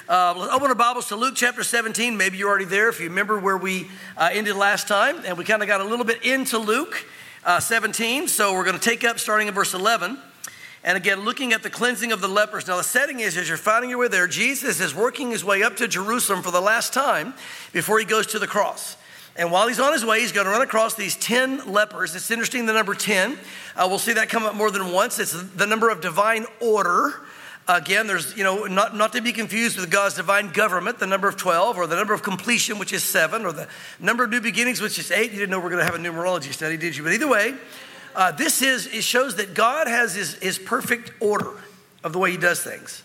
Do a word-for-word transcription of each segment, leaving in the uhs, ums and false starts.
Uh, let's open our Bibles to Luke chapter seventeen. Maybe you're already there if you remember where we uh, ended last time. And we kind of got a little bit into Luke uh, seventeen. So we're going to take up starting in verse eleven. And again, looking at the cleansing of the lepers. Now the setting is, as you're finding your way there, Jesus is working his way up to Jerusalem for the last time before he goes to the cross. And while he's on his way, he's going to run across these ten lepers. It's interesting, the number ten. Uh, we'll see that come up more than once. It's the number of divine order. Again, there's, you know, not, not to be confused with God's divine government, the number of twelve, or the number of completion, which is seven, or the number of new beginnings, which is eight. You didn't know we're going to have a numerology study, did you? But either way, uh, this is, it shows that God has his, his perfect order of the way he does things.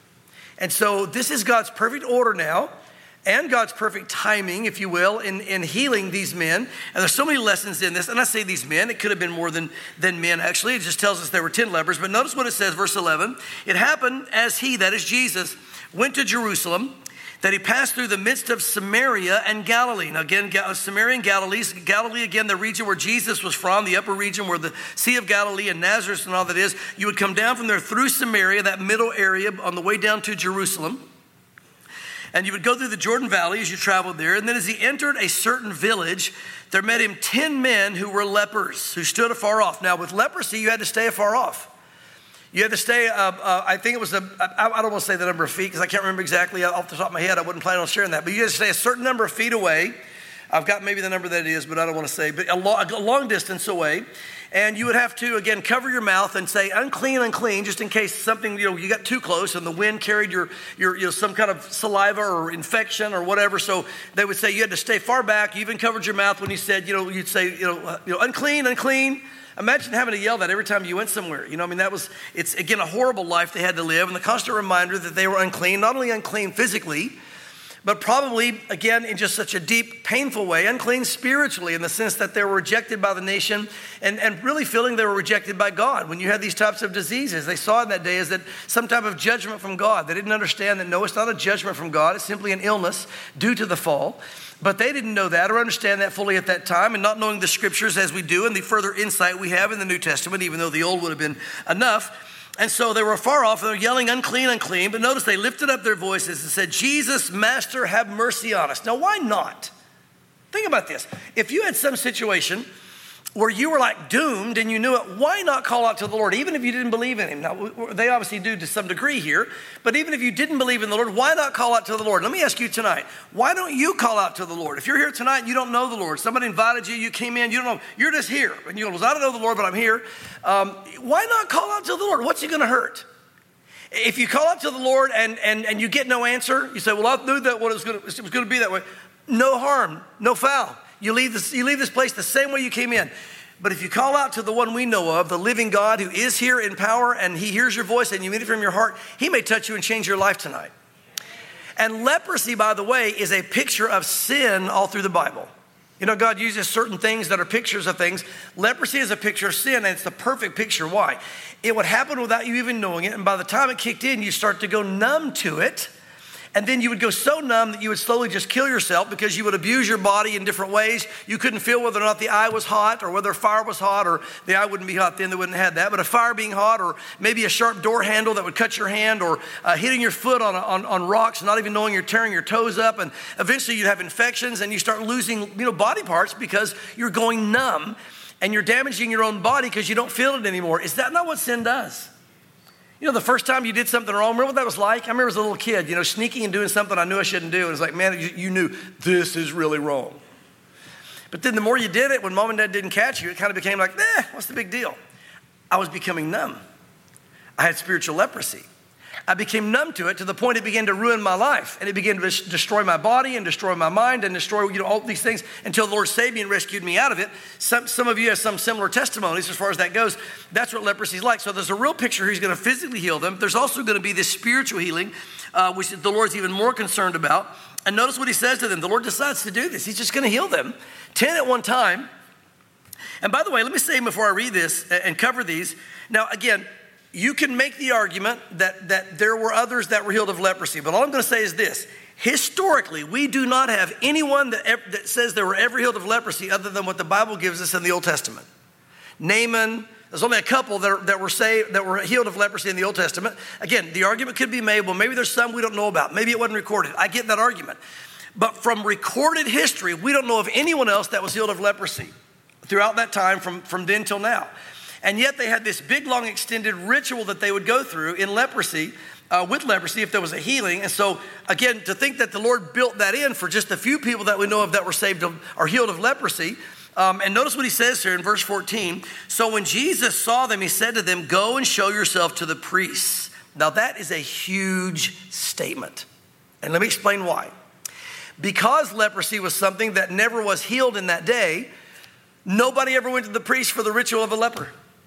And so this is God's perfect order now, and God's perfect timing, if you will, in, in healing these men. And there's so many lessons in this. And I say these men, it could have been more than, than men, actually. It just tells us there were ten lepers. But notice what it says, verse eleven. It happened as he, that is Jesus, went to Jerusalem, that he passed through the midst of Samaria and Galilee. Now again, Samaria and Galilee, Galilee again, the region where Jesus was from, the upper region where the Sea of Galilee and Nazareth and all that is. You would come down from there through Samaria, that middle area, on the way down to Jerusalem. And you would go through the Jordan Valley as you traveled there. And then as he entered a certain village, there met him ten men who were lepers, who stood afar off. Now with leprosy, you had to stay afar off. You had to stay, uh, uh, I think it was, a, I, I don't want to say the number of feet because I can't remember exactly off the top of my head. I wouldn't plan on sharing that. But you had to stay a certain number of feet away. I've got maybe the number that it is, but I don't want to say. But a, lo- a long distance away. And you would have to, again, cover your mouth and say, unclean, unclean, just in case something, you know, you got too close and the wind carried your, your, you know, some kind of saliva or infection or whatever. So they would say you had to stay far back. You even covered your mouth when you said, you know, you'd say, you know, uh, you know, unclean, unclean. Imagine having to yell that every time you went somewhere. You know, I mean, that was, it's, again, a horrible life they had to live. And the constant reminder that they were unclean, not only unclean physically, but probably, again, in just such a deep, painful way, unclean spiritually in the sense that they were rejected by the nation and, and really feeling they were rejected by God. When you had these types of diseases, they saw in that day as that some type of judgment from God. They didn't understand that, no, it's not a judgment from God. It's simply an illness due to the fall. But they didn't know that or understand that fully at that time, and not knowing the scriptures as we do and the further insight we have in the New Testament, even though the old would have been enough. And so they were far off, and they were yelling, unclean, unclean. But notice they lifted up their voices and said, Jesus, Master, have mercy on us. Now, why not? Think about this. If you had some situation where you were like doomed and you knew it, why not call out to the Lord, even if you didn't believe in him? Now, they obviously do to some degree here, but even if you didn't believe in the Lord, why not call out to the Lord? Let me ask you tonight, why don't you call out to the Lord? If you're here tonight and you don't know the Lord, somebody invited you, you came in, you don't know, you're just here. And you go, well, I don't know the Lord, but I'm here. Um, why not call out to the Lord? What's it going to hurt? If you call out to the Lord and, and, and you get no answer, you say, well, I knew that what it was going to, it was going to be that way. No harm, no foul. You leave this, you leave this place the same way you came in. But if you call out to the one we know of, the living God who is here in power, and he hears your voice and you mean it from your heart, he may touch you and change your life tonight. And leprosy, by the way, is a picture of sin all through the Bible. You know, God uses certain things that are pictures of things. Leprosy is a picture of sin, and it's the perfect picture. Why? It would happen without you even knowing it, and by the time it kicked in, you start to go numb to it. And then you would go so numb that you would slowly just kill yourself because you would abuse your body in different ways. You couldn't feel whether or not the eye was hot or whether fire was hot, or the eye wouldn't be hot then, they wouldn't have that. But a fire being hot, or maybe a sharp door handle that would cut your hand, or uh, hitting your foot on, on, on rocks, not even knowing you're tearing your toes up. And eventually you'd have infections and you start losing, you know, body parts because you're going numb and you're damaging your own body because you don't feel it anymore. Is that not what sin does? You know, the first time you did something wrong, remember what that was like? I remember as a little kid, you know, sneaking and doing something I knew I shouldn't do. And it's like, man, you, you knew this is really wrong. But then the more you did it, when mom and dad didn't catch you, it kind of became like, eh, what's the big deal? I was becoming numb. I had spiritual leprosy. I became numb to it to the point it began to ruin my life. And it began to destroy my body and destroy my mind and destroy, you know, all these things until the Lord saved me and rescued me out of it. Some, some of you have some similar testimonies as far as that goes. That's what leprosy is like. So there's a real picture. He's going to physically heal them. There's also going to be this spiritual healing, uh, which the Lord's even more concerned about. And notice what he says to them. The Lord decides to do this. He's just going to heal them. ten at one time. And by the way, let me say before I read this and cover these. Now, again, you can make the argument that, that there were others that were healed of leprosy. But all I'm going to say is this. Historically, we do not have anyone that, that says they were ever healed of leprosy other than what the Bible gives us in the Old Testament. Naaman, There's only a couple that, are, that were saved, that were healed of leprosy in the Old Testament. Again, the argument could be made, well, maybe there's some we don't know about. Maybe it wasn't recorded. I get that argument. But from recorded history, we don't know of anyone else that was healed of leprosy throughout that time from, from then till now. And yet they had this big, long, extended ritual that they would go through in leprosy, uh, with leprosy, if there was a healing. And so, again, to think that the Lord built that in for just a few people that we know of that were saved of, or healed of leprosy. Um, and notice what he says here in verse fourteen. So when Jesus saw them, he said to them, go and show yourself to the priests. Now that is a huge statement. And let me explain why. Because leprosy was something that never was healed in that day, nobody ever went to the priest for the ritual of a leper.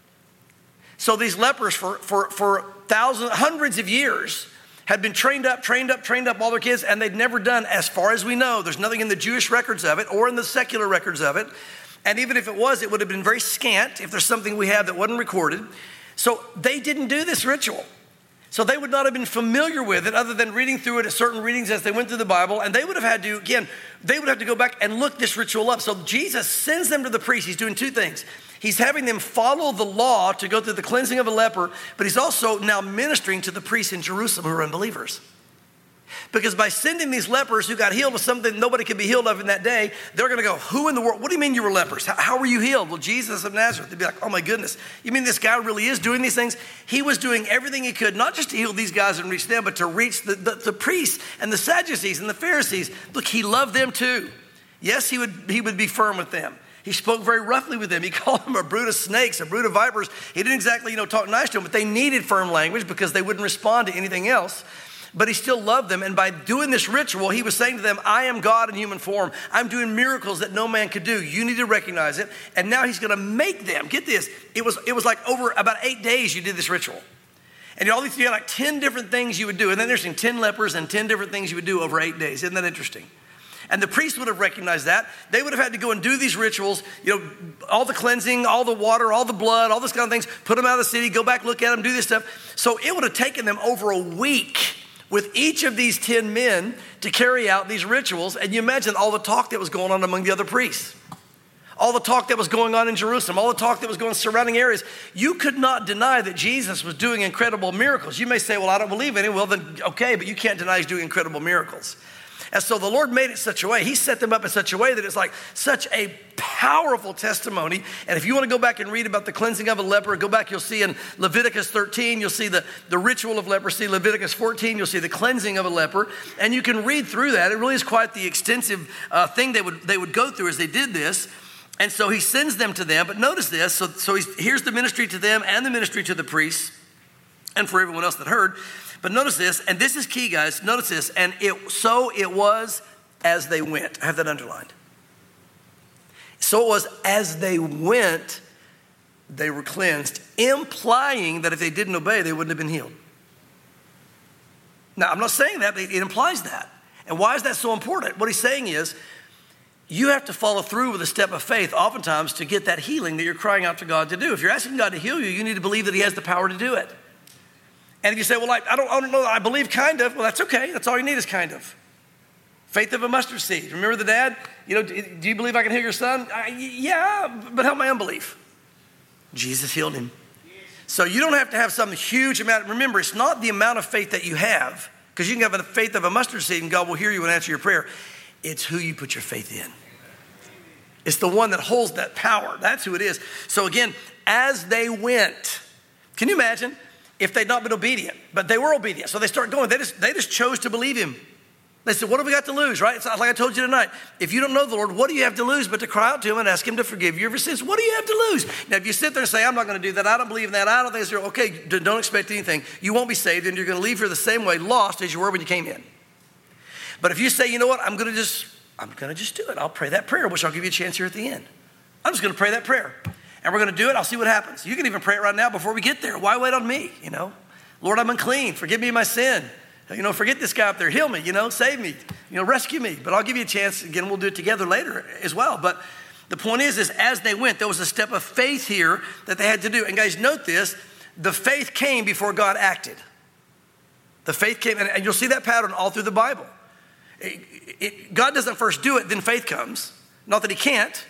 So these lepers for, for, for thousands, hundreds of years had been trained up, trained up, trained up all their kids, and they'd never done, as far as we know, there's nothing in the Jewish records of it or in the secular records of it. And even if it was, it would have been very scant if there's something we have that wasn't recorded. So they didn't do this ritual. So they would not have been familiar with it other than reading through it at certain readings as they went through the Bible. And they would have had to, again, they would have to go back and look this ritual up. So Jesus sends them to the priest. He's doing two things. He's having them follow the law to go through the cleansing of a leper, but he's also now ministering to the priests in Jerusalem who are unbelievers. Because by sending these lepers who got healed of something nobody could be healed of in that day, they're going to go, who in the world? What do you mean you were lepers? How, how were you healed? Well, Jesus of Nazareth. They'd be like, oh my goodness. You mean this guy really is doing these things? He was doing everything he could, not just to heal these guys and reach them, but to reach the, the, the priests and the Sadducees and the Pharisees. Look, he loved them too. Yes, he would, he would be firm with them. He spoke very roughly with them. He called them a brood of snakes, a brood of vipers. He didn't exactly, you know, talk nice to them, but they needed firm language because they wouldn't respond to anything else. But he still loved them. And by doing this ritual, he was saying to them, I am God in human form. I'm doing miracles that no man could do. You need to recognize it. And now he's going to make them. Get this. It was, it was like over about eight days you did this ritual. And you all these, you had like ten different things you would do. And then there's ten lepers and ten different things you would do over eight days. Isn't that interesting? And the priest would have recognized that. They would have had to go and do these rituals, you know, all the cleansing, all the water, all the blood, all this kind of things, put them out of the city, go back, look at them, do this stuff. So it would have taken them over a week with each of these ten men to carry out these rituals. And you imagine all the talk that was going on among the other priests, all the talk that was going on in Jerusalem, all the talk that was going on in surrounding areas. You could not deny that Jesus was doing incredible miracles. You may say, well, I don't believe in it. Well, then, okay, but you can't deny he's doing incredible miracles. And so the Lord made it such a way. He set them up in such a way that it's like such a powerful testimony. And if you want to go back and read about the cleansing of a leper, go back, you'll see in Leviticus thirteen, you'll see the, the ritual of leprosy. Leviticus fourteen, you'll see the cleansing of a leper. And you can read through that. It really is quite the extensive uh, thing they would, they would go through as they did this. And so he sends them to them. But notice this. So, so he's, here's the ministry to them and the ministry to the priests and for everyone else that heard. But notice this, and this is key, guys. Notice this, and it so it was as they went. I have that underlined. So it was as they went, they were cleansed, implying that if they didn't obey, they wouldn't have been healed. Now, I'm not saying that, but it implies that. And why is that so important? What he's saying is, you have to follow through with a step of faith oftentimes to get that healing that you're crying out to God to do. If you're asking God to heal you, you need to believe that he has the power to do it. And if you say, well, I, I, don't, I don't know, I believe kind of, well, that's okay. That's all you need is kind of. Faith of a mustard seed. Remember the dad? You know, do, do you believe I can heal your son? I, yeah, but help my unbelief. Jesus healed him. So you don't have to have some huge amount. Remember, it's not the amount of faith that you have, because you can have the faith of a mustard seed and God will hear you and answer your prayer. It's who you put your faith in. It's the one that holds that power. That's who it is. So again, as they went, can you imagine? If they'd not been obedient, but they were obedient. So they start going, they just, they just chose to believe him. They said, what have we got to lose, right? It's like I told you tonight. If you don't know the Lord, what do you have to lose but to cry out to him and ask him to forgive you of your sins? What do you have to lose? Now, if you sit there and say, I'm not going to do that, I don't believe in that, I don't think it's okay, don't expect anything. You won't be saved and you're going to leave here the same way lost as you were when you came in. But if you say, you know what, I'm going to just, I'm going to just do it. I'll pray that prayer, which I'll give you a chance here at the end. I'm just going to pray that prayer. And we're going to do it. I'll see what happens. You can even pray it right now before we get there. Why wait on me, you know? Lord, I'm unclean. Forgive me my sin. You know, forget this guy up there. Heal me, you know, save me, you know, rescue me. But I'll give you a chance. Again, we'll do it together later as well. But the point is, is as they went, there was a step of faith here that they had to do. And guys, note this. The faith came before God acted. The faith came, and you'll see that pattern all through the Bible. It, it, God doesn't first do it, then faith comes. Not that he can't.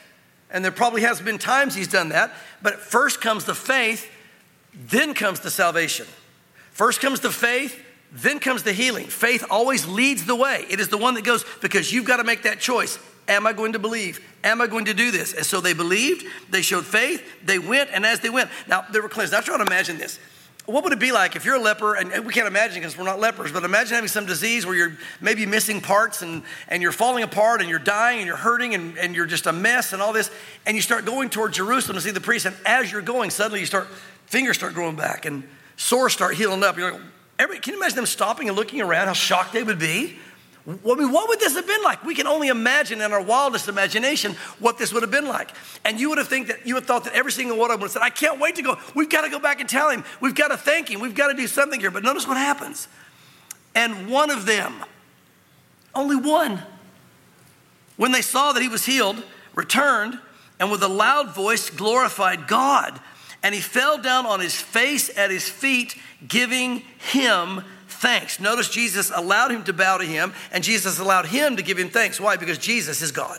And there probably has been times he's done that. But first comes the faith, then comes the salvation. First comes the faith, then comes the healing. Faith always leads the way. It is the one that goes, because you've got to make that choice. Am I going to believe? Am I going to do this? And so they believed, they showed faith, they went, and as they went, now they were cleansed. Now try to imagine this. What would it be like if you're a leper, and we can't imagine because we're not lepers, but imagine having some disease where you're maybe missing parts and, and you're falling apart and you're dying and you're hurting and, and you're just a mess and all this, and you start going toward Jerusalem to see the priest, and as you're going, suddenly you start, fingers start growing back and sores start healing up. You're like, every, can you imagine them stopping and looking around, how shocked they would be? I mean, what would this have been like? We can only imagine in our wildest imagination what this would have been like. And you would have think that you would have thought that every single one of them would have said, I can't wait to go. We've got to go back and tell him. We've got to thank him. We've got to do something here. But notice what happens. And one of them, only one, when they saw that he was healed, returned and with a loud voice glorified God. And he fell down on his face at his feet, giving him thanks. Notice Jesus allowed him to bow to him, and Jesus allowed him to give him thanks. Why? Because Jesus is God.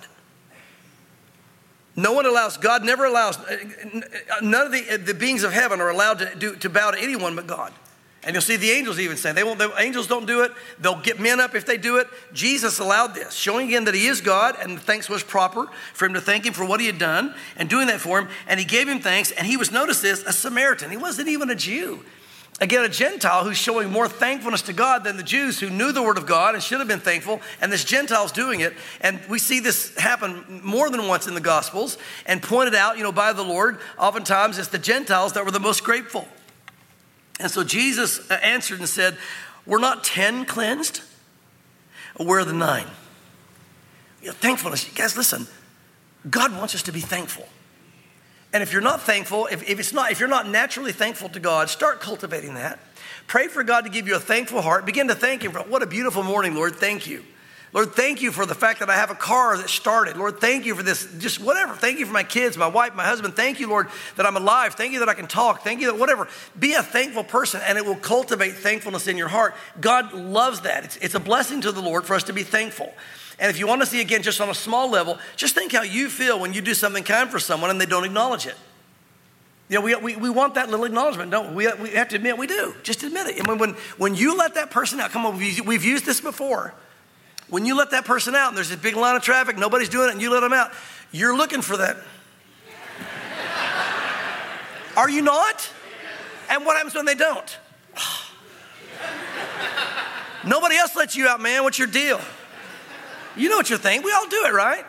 No one allows, God never allows, none of the, the beings of heaven are allowed to, do, to bow to anyone but God. And you'll see the angels even saying, they won't, the angels don't do it. They'll get men up if they do it. Jesus allowed this, showing again that he is God, and the thanks was proper for him to thank him for what he had done and doing that for him. And he gave him thanks, and he was, notice this, a Samaritan. He wasn't even a Jew. Again, a Gentile who's showing more thankfulness to God than the Jews who knew the word of God and should have been thankful, and this Gentile's doing it. And we see this happen more than once in the Gospels and pointed out, you know, by the Lord. Oftentimes it's the Gentiles that were the most grateful. And so Jesus answered and said, we're not ten cleansed? Where are the nine? You know, thankfulness, guys, listen, God wants us to be thankful. And if you're not thankful, if, if it's not, if you're not naturally thankful to God, start cultivating that. Pray for God to give you a thankful heart. Begin to thank him for, what a beautiful morning, Lord, thank you. Lord, thank you for the fact that I have a car that started. Lord, thank you for this, just whatever. Thank you for my kids, my wife, my husband. Thank you, Lord, that I'm alive. Thank you that I can talk. Thank you that whatever. Be a thankful person, and it will cultivate thankfulness in your heart. God loves that. It's, it's a blessing to the Lord for us to be thankful. And if you want to see, again, just on a small level, just think how you feel when you do something kind for someone and they don't acknowledge it. You know, we, we, we want that little acknowledgement, don't we? We have to admit we do. Just admit it. And when, when, when you let that person out, come on, we've, we've used this before. When you let that person out and there's this big line of traffic, nobody's doing it, and you let them out, you're looking for that. Are you not? And what happens when they don't? Nobody else lets you out, man. What's your deal? You know what you're thinking. We all do it, right?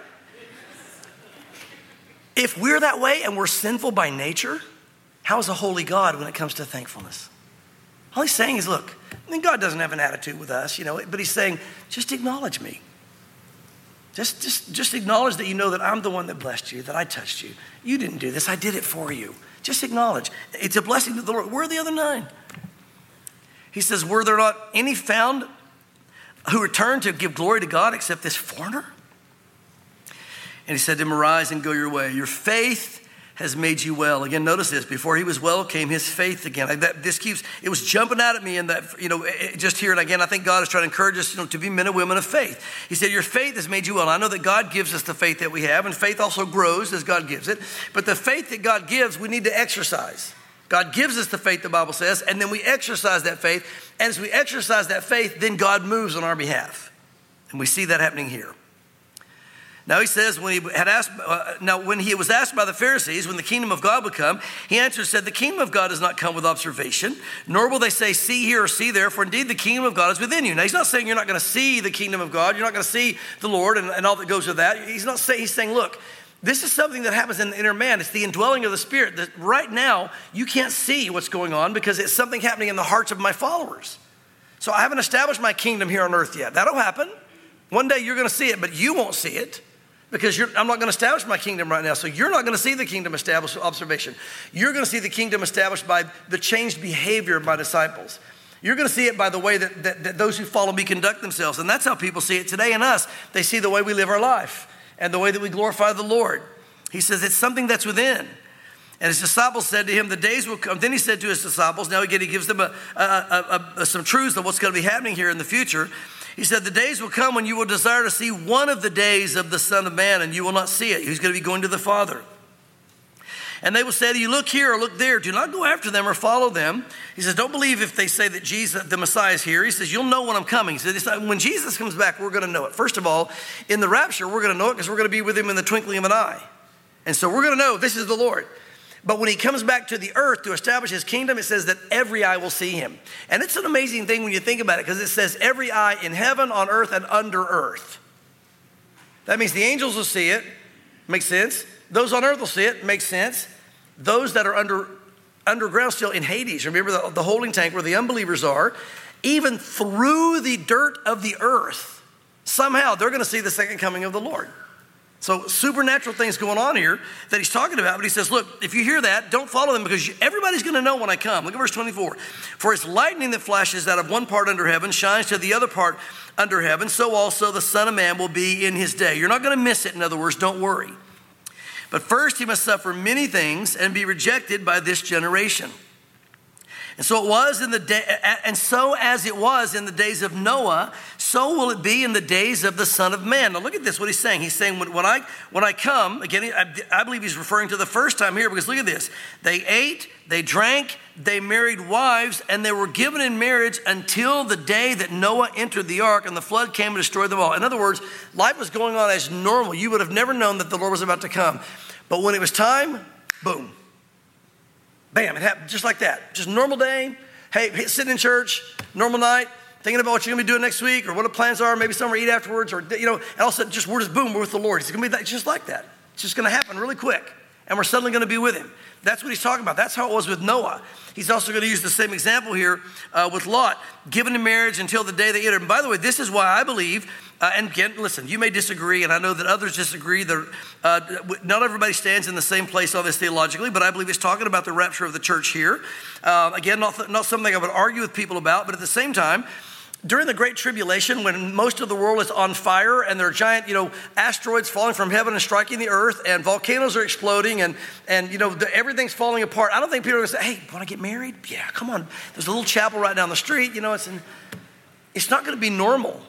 If we're that way and we're sinful by nature, how is a holy God when it comes to thankfulness? All he's saying is, look, I mean, God doesn't have an attitude with us, you know, but he's saying, just acknowledge me. Just, just, just acknowledge that you know that I'm the one that blessed you, that I touched you. You didn't do this. I did it for you. Just acknowledge. It's a blessing to the Lord. Where are the other nine? He says, were there not any found who returned to give glory to God except this foreigner? And he said to him, arise and go your way. Your faith has made you well. Again, notice this. Before he was well came his faith again. I, that, this keeps, it was jumping out at me, and that, you know, it, just here and again, I think God is trying to encourage us, you know, to be men and women of faith. He said, your faith has made you well. I know that God gives us the faith that we have, and faith also grows as God gives it. But the faith that God gives, we need to exercise. God gives us the faith, the Bible says, and then we exercise that faith. And as we exercise that faith, then God moves on our behalf. And we see that happening here. Now he says, when he had asked, uh, now when he was asked by the Pharisees when the kingdom of God would come, he answered and said, the kingdom of God does not come with observation, nor will they say, see here or see there, for indeed the kingdom of God is within you. Now he's not saying you're not going to see the kingdom of God, you're not going to see the Lord and, and all that goes with that. He's not saying, he's saying, look, this is something that happens in the inner man. It's the indwelling of the Spirit. That right now, you can't see what's going on because it's something happening in the hearts of my followers. So I haven't established my kingdom here on earth yet. That'll happen. One day you're going to see it, but you won't see it. Because you're, I'm not going to establish my kingdom right now. So you're not going to see the kingdom established with observation. You're going to see the kingdom established by the changed behavior of my disciples. You're going to see it by the way that, that, that those who follow me conduct themselves. And that's how people see it today in us. They see the way we live our life and the way that we glorify the Lord. He says it's something that's within. And his disciples said to him, the days will come. Then he said to his disciples, now again, he gives them a, a, a, a, some truths of what's going to be happening here in the future. He said, the days will come when you will desire to see one of the days of the Son of Man, and you will not see it. He's going to be going to the Father. And they will say to you, look here or look there. Do not go after them or follow them. He says, don't believe if they say that Jesus, the Messiah, is here. He says, you'll know when I'm coming. He says, when Jesus comes back, we're going to know it. First of all, in the rapture, we're going to know it because we're going to be with him in the twinkling of an eye. And so we're going to know this is the Lord. But when he comes back to the earth to establish his kingdom, it says that every eye will see him. And it's an amazing thing when you think about it, because it says every eye in heaven, on earth, and under earth. That means the angels will see it. Makes sense. Those on earth will see it. Makes sense. Those that are under underground still in Hades, remember the, the holding tank where the unbelievers are, even through the dirt of the earth, somehow they're going to see the second coming of the Lord. So supernatural things going on here that he's talking about. But he says, look, if you hear that, don't follow them because you, everybody's going to know when I come. Look at verse twenty-four. For as lightning that flashes out of one part under heaven shines to the other part under heaven, so also the Son of Man will be in his day. You're not going to miss it. In other words, don't worry. But first he must suffer many things and be rejected by this generation. And so it was in the day, and so as it was in the days of Noah, so will it be in the days of the Son of Man. Now look at this, what he's saying. He's saying when, when I when I come, again, I, I believe he's referring to the first time here, because look at this. They ate, they drank, they married wives, and they were given in marriage until the day that Noah entered the ark and the flood came and destroyed them all. In other words, life was going on as normal. You would have never known that the Lord was about to come. But when it was time, boom. Bam, it happened just like that. Just normal day. Hey, sitting in church, normal night, thinking about what you're going to be doing next week or what the plans are, maybe somewhere eat afterwards, or, you know, and all of a sudden just we're just boom, we're with the Lord. It's going to be that, just like that. It's just going to happen really quick. And we're suddenly going to be with him. That's what he's talking about. That's how it was with Noah. He's also going to use the same example here uh, with Lot, given in marriage until the day they entered. And by the way, this is why I believe, uh, and again, listen, you may disagree, and I know that others disagree. That, uh, not everybody stands in the same place on this theologically, but I believe it's talking about the rapture of the church here. Uh, again, not, th- not something I would argue with people about, but at the same time, during the Great Tribulation, when most of the world is on fire and there are giant, you know, asteroids falling from heaven and striking the earth, and volcanoes are exploding, and, and you know, the, everything's falling apart, I don't think people are going to say, hey, want to get married? Yeah, come on. There's a little chapel right down the street. You know, it's, in, it's not going to be normal.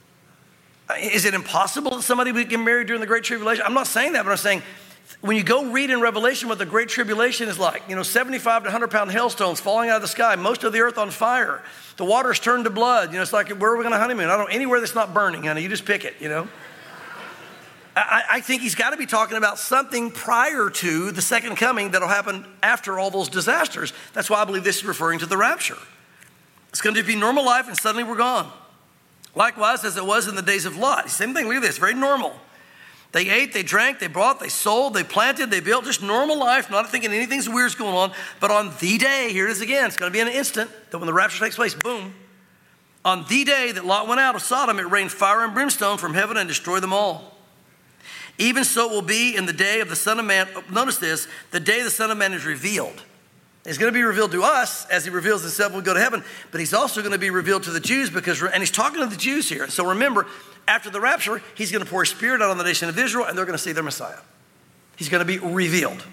Is it impossible that somebody would get married during the Great Tribulation? I'm not saying that, but I'm saying when you go read in Revelation what the Great Tribulation is like, you know, seventy-five to one hundred pound hailstones falling out of the sky, most of the earth on fire, the water's turned to blood. You know, it's like, where are we going to honeymoon? I don't know, anywhere that's not burning, honey, you just pick it, you know. I, I think he's got to be talking about something prior to the second coming that'll happen after all those disasters. That's why I believe this is referring to the rapture. It's going to be normal life and suddenly we're gone. Likewise, as it was in the days of Lot. Same thing, look at this, very normal. They ate, they drank, they bought, they sold, they planted, they built, just normal life, not thinking anything's weird's going on. But on the day, here it is again, it's going to be in an instant that when the rapture takes place, boom. On the day that Lot went out of Sodom, it rained fire and brimstone from heaven and destroyed them all. Even so it will be in the day of the Son of Man. Notice this, the day the Son of Man is revealed. He's going to be revealed to us as he reveals himself when we go to heaven, but he's also going to be revealed to the Jews because, and he's talking to the Jews here. So remember, after the rapture, he's going to pour his spirit out on the nation of Israel and they're going to see their Messiah. He's going to be revealed.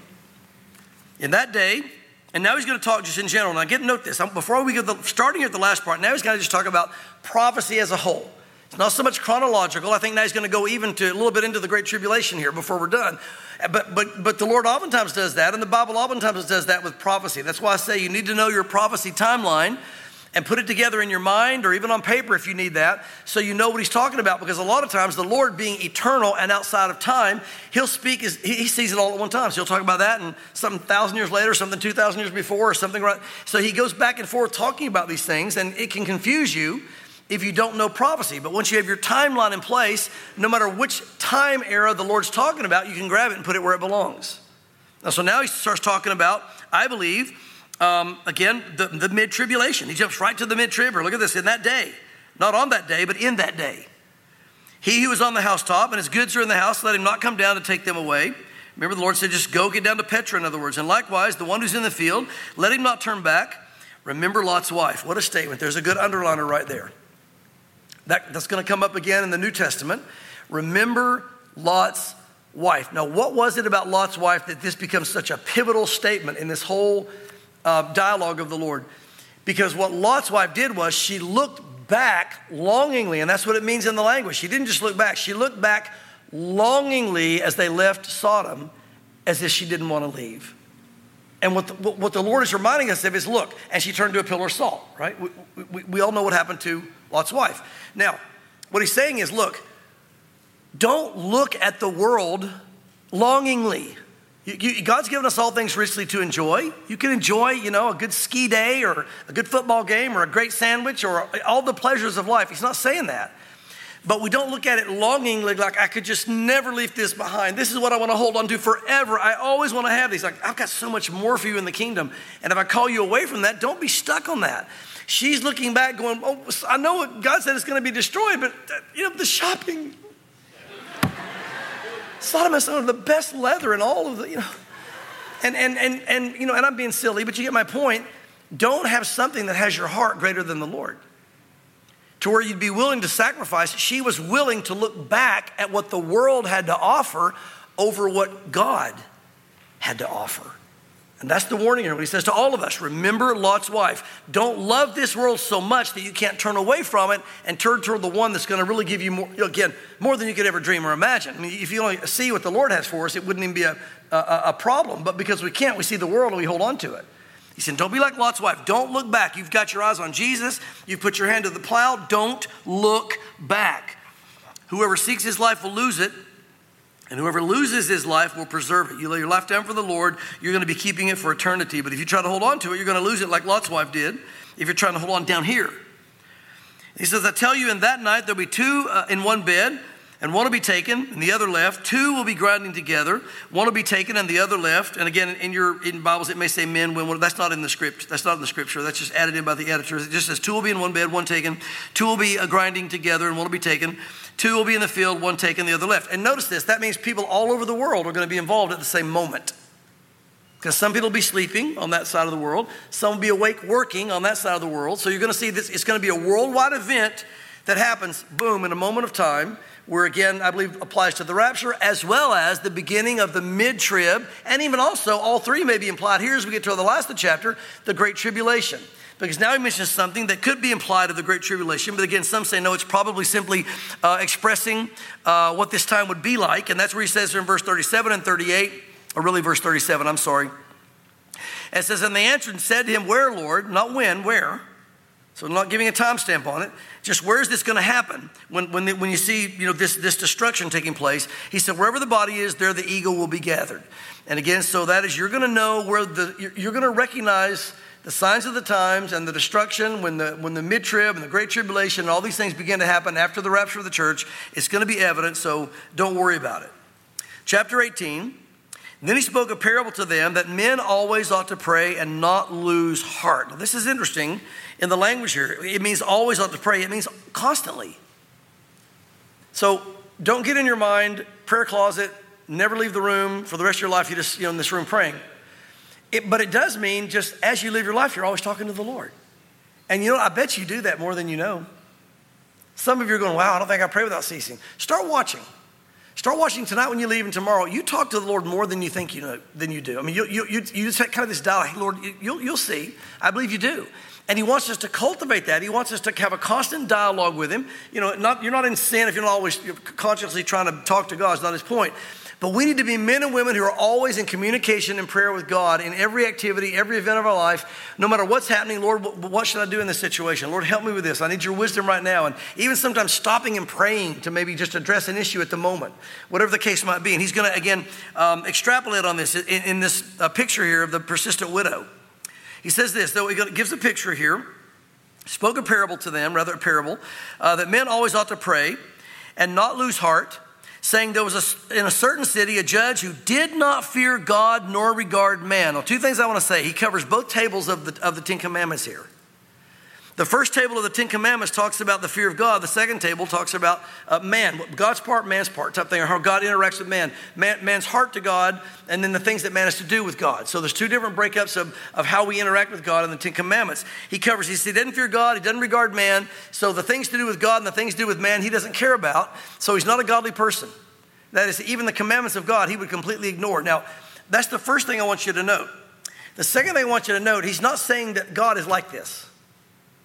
In that day, and now he's going to talk just in general. Now get note this, before we get the, starting at the last part, now he's going to just talk about prophecy as a whole. It's not so much chronological. I think now he's going to go even to a little bit into the Great Tribulation here before we're done. But but but the Lord oftentimes does that, and the Bible oftentimes does that with prophecy. That's why I say you need to know your prophecy timeline and put it together in your mind or even on paper if you need that, so you know what he's talking about. Because a lot of times the Lord being eternal and outside of time, he'll speak, as, he sees it all at one time. So he'll talk about that and something thousand years later, something two thousand years before or something. Right. So he goes back and forth talking about these things, and it can confuse you if you don't know prophecy. But once you have your timeline in place, no matter which time era the Lord's talking about, you can grab it and put it where it belongs. Now, so now he starts talking about, I believe, um, again, the, the mid-tribulation. He jumps right to the mid-trib. Look at this, in that day. Not on that day, but in that day. He who is on the housetop and his goods are in the house, let him not come down to take them away. Remember, the Lord said, just go get down to Petra, in other words. And likewise, the one who's in the field, let him not turn back. Remember Lot's wife. What a statement. There's a good underliner right there. That, that's going to come up again in the New Testament. Remember Lot's wife. Now, what was it about Lot's wife that this becomes such a pivotal statement in this whole uh, dialogue of the Lord? Because what Lot's wife did was she looked back longingly, and that's what it means in the language. She didn't just look back. She looked back longingly as they left Sodom, as if she didn't want to leave. And what the, what the Lord is reminding us of is, look, and she turned to a pillar of salt, right? We, we, we all know what happened to Lot's wife. Now, what he's saying is, look, don't look at the world longingly. You, you, God's given us all things richly to enjoy. You can enjoy, you know, a good ski day or a good football game or a great sandwich or all the pleasures of life. He's not saying that. But we don't look at it longingly, like I could just never leave this behind. This is what I want to hold on to forever. I always want to have these. Like, I've got so much more for you in the kingdom. And if I call you away from that, don't be stuck on that. She's looking back going, oh, I know what God said it's going to be destroyed, but uh, you know, the shopping. Sodom has some of the best leather and all of the, you know. And, and, and, and, you know, and I'm being silly, but you get my point. Don't have something that has your heart greater than the Lord, to where you'd be willing to sacrifice. She was willing to look back at what the world had to offer over what God had to offer. And that's the warning here. What he says to all of us, remember Lot's wife. Don't love this world so much that you can't turn away from it and turn toward the one that's going to really give you more, again, more than you could ever dream or imagine. I mean, if you only see what the Lord has for us, it wouldn't even be a, a, a problem. But because we can't, we see the world and we hold on to it. He said, don't be like Lot's wife. Don't look back. You've got your eyes on Jesus. You've put your hand to the plow. Don't look back. Whoever seeks his life will lose it, and whoever loses his life will preserve it. You lay your life down for the Lord, you're going to be keeping it for eternity. But if you try to hold on to it, you're going to lose it like Lot's wife did if you're trying to hold on down here. He says, I tell you, in that night there'll be two uh, in one bed, and one will be taken and the other left. Two will be grinding together. One will be taken and the other left. And again, in your in Bibles, it may say men, women. That's not in the script. That's not in the scripture. That's just added in by the editors. It just says two will be in one bed, one taken. Two will be uh, grinding together and one will be taken. Two will be in the field, one taken, the other left. And notice this. That means people all over the world are going to be involved at the same moment. Because some people will be sleeping on that side of the world. Some will be awake working on that side of the world. So you're going to see this. It's going to be a worldwide event that happens, boom, in a moment of time, where again, I believe applies to the rapture as well as the beginning of the mid-trib. And even also, all three may be implied here as we get to the last of the chapter, the Great Tribulation. Because now he mentions something that could be implied of the Great Tribulation. But again, some say no, it's probably simply uh, expressing uh, what this time would be like. And that's where he says in verse thirty-seven and thirty-eight, or really verse thirty-seven, I'm sorry. And it says, and they answered and said to him, where, Lord? Not when, where? So I'm not giving a timestamp on it. Just where is this going to happen when, when, the, when you see you know, this, this destruction taking place? He said, wherever the body is, there the eagle will be gathered. And again, so that is, you're going to know where the, you're, you're going to recognize the signs of the times and the destruction when the, when the mid-trib and the Great Tribulation and all these things begin to happen after the rapture of the church. It's going to be evident, so don't worry about it. Chapter eighteen. Then he spoke a parable to them that men always ought to pray and not lose heart. Now, this is interesting in the language here. It means always ought to pray. It means constantly. So don't get in your mind, prayer closet, never leave the room. For the rest of your life, you're just you know, in this room praying. It, but it does mean just as you live your life, you're always talking to the Lord. And you know, I bet you do that more than you know. Some of you are going, wow, I don't think I pray without ceasing. Start watching. Start watching tonight when you leave and tomorrow. You talk to the Lord more than you think you know, than you do. I mean, you, you, you, you just have kind of this dialogue. Hey, Lord, you'll, you'll see. I believe you do. And he wants us to cultivate that. He wants us to have a constant dialogue with him. You know, not, you're not in sin if you're not always consciously trying to talk to God. It's not his point. But we need to be men and women who are always in communication and prayer with God in every activity, every event of our life. No matter what's happening, Lord, what should I do in this situation? Lord, help me with this. I need your wisdom right now. And even sometimes stopping and praying to maybe just address an issue at the moment, whatever the case might be. And he's going to, again, um, extrapolate on this in, in this uh, picture here of the persistent widow. He says this, though he gives a picture here, spoke a parable to them, rather a parable, uh, that men always ought to pray and not lose heart, saying there was a, in a certain city a judge who did not fear God nor regard man. Now, two things I want to say. He covers both tables of the, of the Ten Commandments here. The first table of the Ten Commandments talks about the fear of God. The second table talks about uh, man, God's part, man's part type thing, or how God interacts with man. man. Man's heart to God, and then the things that man has to do with God. So there's two different breakups of, of how we interact with God in the Ten Commandments. He covers, he says he doesn't fear God, he doesn't regard man. So the things to do with God and the things to do with man, he doesn't care about. So he's not a godly person. That is, even the commandments of God, he would completely ignore. Now, that's the first thing I want you to note. The second thing I want you to note, he's not saying that God is like this.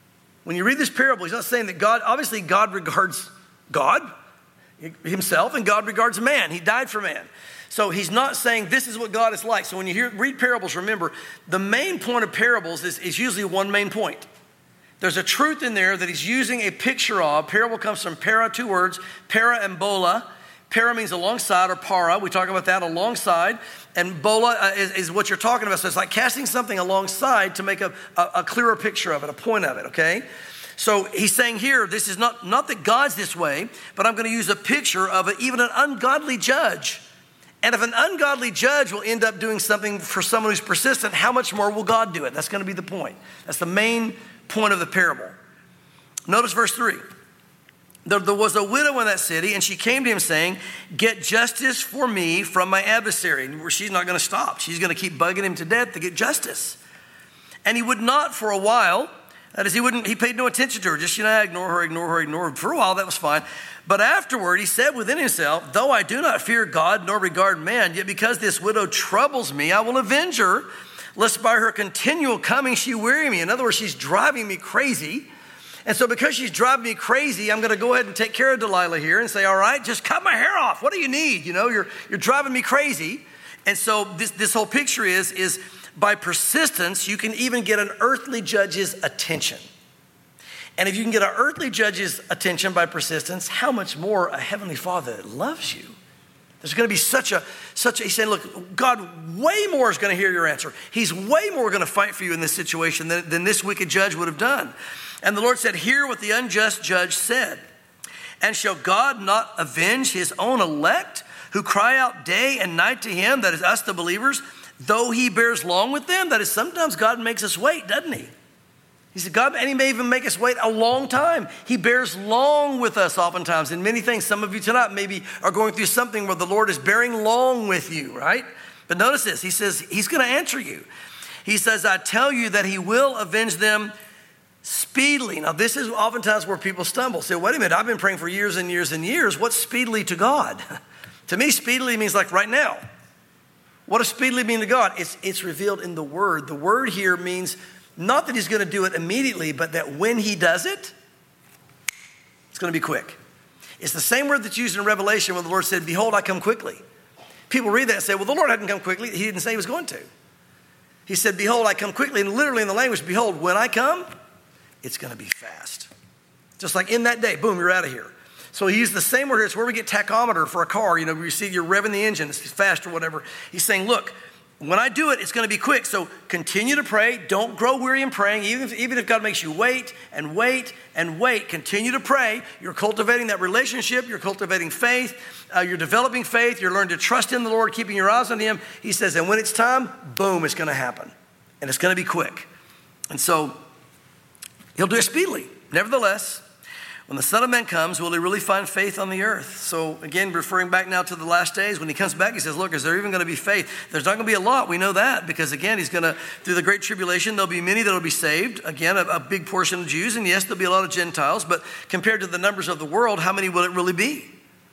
When you read this parable, he's not saying that God, obviously God regards God himself, and God regards man. He died for man. So he's not saying this is what God is like. So when you hear read parables, remember, the main point of parables is, is usually one main point. There's a truth in there that he's using a picture of. Parable comes from para, two words, para and bola. Para means alongside, or para. We talk about that, alongside. And bola uh, is, is what you're talking about. So it's like casting something alongside to make a, a, a clearer picture of it, a point of it, okay? So he's saying here, this is not, not that God's this way, but I'm going to use a picture of it, even an ungodly judge. And if an ungodly judge will end up doing something for someone who's persistent, how much more will God do it? That's going to be the point. That's the main point of the parable. Notice verse three. There, there was a widow in that city, and she came to him saying, get justice for me from my adversary. And she's not going to stop. She's going to keep bugging him to death to get justice. And he would not for a while. That is, he wouldn't. He paid no attention to her. Just, you know, ignore her, ignore her, ignore her. For a while, that was fine. But afterward, he said within himself, though I do not fear God nor regard man, yet because this widow troubles me, I will avenge her, lest by her continual coming she weary me. In other words, she's driving me crazy. And so because she's driving me crazy, I'm going to go ahead and take care of Delilah here and say, all right, just cut my hair off. What do you need? You know, you're you're driving me crazy. And so this, this whole picture is, is by persistence, you can even get an earthly judge's attention. And if you can get an earthly judge's attention by persistence, how much more a heavenly Father that loves you? There's going to be such a, such a, he's saying, look, God way more is going to hear your answer. He's way more going to fight for you in this situation than, than this wicked judge would have done. And the Lord said, hear what the unjust judge said. And shall God not avenge his own elect who cry out day and night to him, that is us, the believers, though he bears long with them? That is, sometimes God makes us wait, doesn't he? He said, God, and he may even make us wait a long time. He bears long with us oftentimes in many things. Some of you tonight maybe are going through something where the Lord is bearing long with you, right? But notice this, he says, he's going to answer you. He says, I tell you that he will avenge them speedily. Now, this is oftentimes where people stumble. Say, wait a minute, I've been praying for years and years and years. What's speedily to God? To me, speedily means like right now. What does speedily mean to God? It's, it's revealed in the word. The word here means not that he's going to do it immediately, but that when he does it, it's going to be quick. It's the same word that's used in Revelation when the Lord said, behold, I come quickly. People read that and say, well, the Lord hadn't come quickly. He didn't say he was going to. He said, behold, I come quickly. And literally in the language, behold, when I come, it's going to be fast. Just like in that day, boom, you're out of here. So he used the same word here. It's where we get tachometer for a car. You know, you see you're revving the engine, it's fast or whatever. He's saying, look, when I do it, it's going to be quick. So continue to pray. Don't grow weary in praying. Even if, even if God makes you wait and wait and wait, continue to pray. You're cultivating that relationship. You're cultivating faith. Uh, you're developing faith. You're learning to trust in the Lord, keeping your eyes on him. He says, and when it's time, boom, it's going to happen. And it's going to be quick. And so he'll do it speedily. Nevertheless, when the Son of Man comes, will he really find faith on the earth? So again, referring back now to the last days, when he comes back, he says, look, is there even going to be faith? There's not going to be a lot. We know that because again, he's going to, through the great tribulation, there'll be many that will be saved. Again, a, a big portion of Jews. And yes, there'll be a lot of Gentiles, but compared to the numbers of the world, how many will it really be?